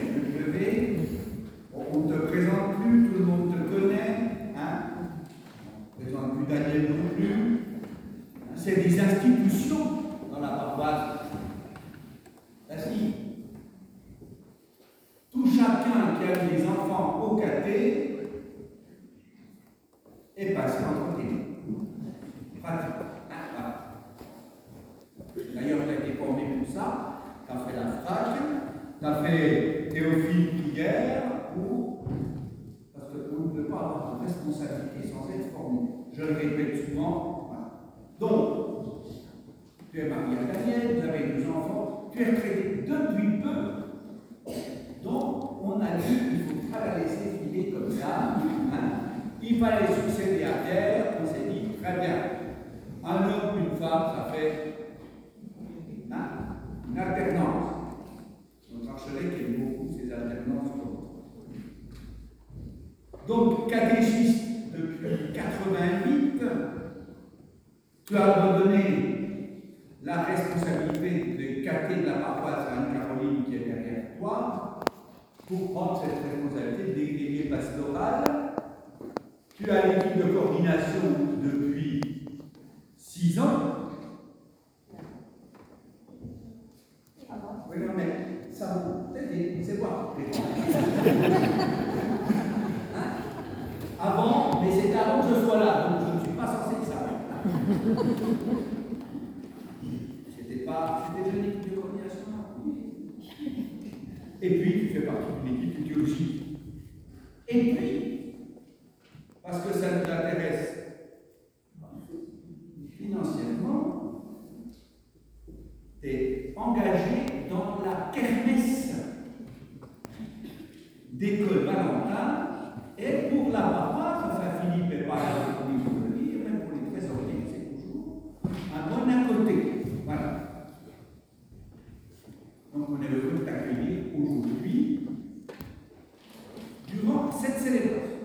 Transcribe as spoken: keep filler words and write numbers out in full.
je vais. On ne te présente plus, tout le monde te connaît. Hein? On ne présente plus Daniel non plus. C'est des institutions dans la paroisse. Ainsi, tout chacun qui a des enfants au caté est passé entre tes mains. Pratique. D'ailleurs, tu as été formé pour ça, tu as fait la frage, tu as fait Théophile hier, pour... parce qu'on ne peut pas avoir de responsabilité sans être formé. Je le répète souvent. Voilà. Donc, tu es marié à Daniel, vous avez deux enfants, tu es traité depuis peu. Donc, on a dit qu'il faut pas la laisser filer comme ça. Hein. Il fallait succéder à terre, on s'est dit très bien. Un homme, une femme, ça fait une alternance. Notre archevêque aime beaucoup ces alternances. Donc, catéchiste depuis quatre-vingt-huit, tu as abandonné la responsabilité de caté de la paroisse à Anne-Caroline qui est derrière toi pour prendre cette responsabilité de délégué pastoral. Tu as l'équipe de coordination depuis six ans. Oui, non, mais ça vous aide, c'est quoi? Hein? Avant, mais c'était avant que je sois là, donc je ne suis pas censé le savoir. C'était pas. C'était une équipe de coordination. Et puis, tu fais partie d'une équipe de théologie. Et puis, parce que ça nous intéresse financièrement, tu es engagé dans la kermesse d'école Valentin, et pour la paroisse, enfin Philippe est pas là pour le dire, même pour les trésoriers, c'est toujours un bon à côté. Voilà. Donc on est heureux de t'accueillir aujourd'hui durant cette célébration.